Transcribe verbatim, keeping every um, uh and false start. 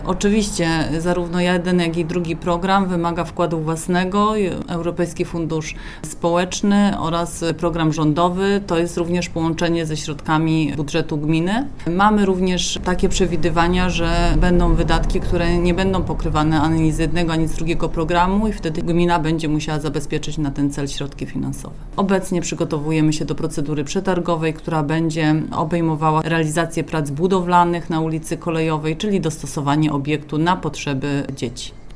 Oczywiście zarówno jeden, jak i drugi program wymaga wkładu własnego. Europejski Fundusz Społeczny oraz program rządowy to jest również połączenie ze środkami budżetu gminy. Mamy również takie przewidywania, że będą wydatki, które nie będą pokrywane ani z jednego, ani z drugiego programu i wtedy gmina będzie musiała zabezpieczyć na ten cel środki finansowe. Obecnie przygotowujemy się do procedury przetargowej, która będzie obejmowała realizację prac budowlanych na ulicy Kolejowej, czyli dostosowanie obiektu na potrzeby dzieci.